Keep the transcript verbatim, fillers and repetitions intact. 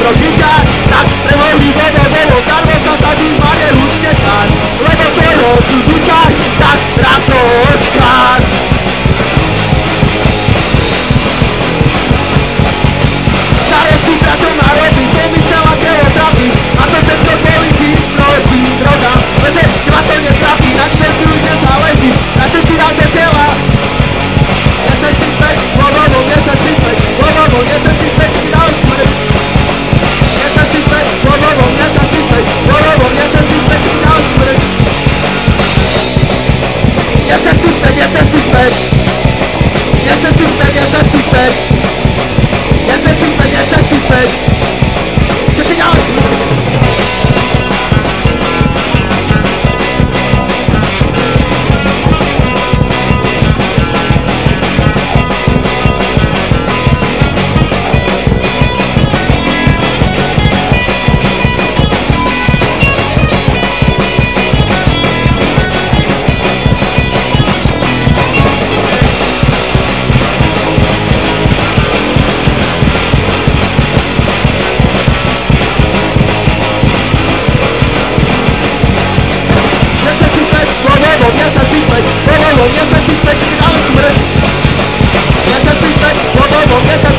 rodičia, tak prehorí vodo, vodo, darmo sa sadí, mane utekať, lebo to rozsú dučať, tak raz to odkáž. Starostí bratom narobí, pomyslela telo trafí, a to všetko kvôli tým proti drogám, lebo teba to netrafí, na srdcu nezáleží, na všetky dáte tela. Nesečípek, slovovo, nesečípek, slovovo, nesečípek, si dal smrť. Nesečípek, slovovo, nesečípek, slovovo, nesečípek, si dal smrť. Nesečípek, nesečípek, nesečípek, nesečípek, nesečípek, nesečípek, že si dal smrť. Yes, I think that